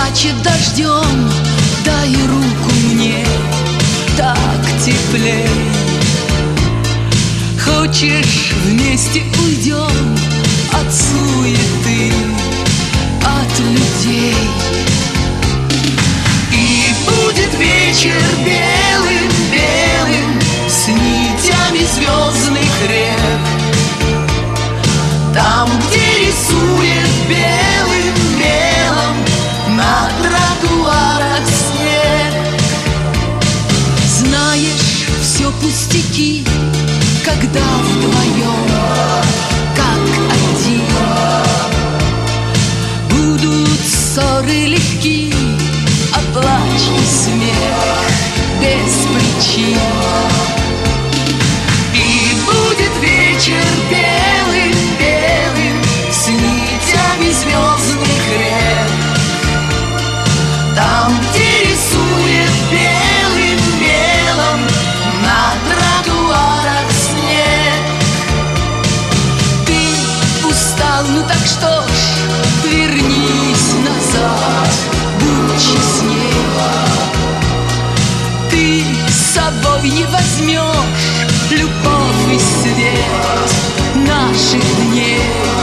плачет дождем, дай руку мне, так теплей. Хочешь, вместе уйдем от суеты, от людей. И будет вечер белым-белым, с нитями звездных рек. Там, где рисует белым мелом на тротуарах снег. Знаешь, все пустяки, когда вдвоем, как один. Будут ссоры легки, а плач и смех без причин. И будет вечер белым-белым, с нитями звездных рек. Там, где рисует белым мелом на тротуарах снег. Ты устал, ну так что ж, вернись назад, будь честней. Ты с собой не возьмешь любовь и свет наших дней.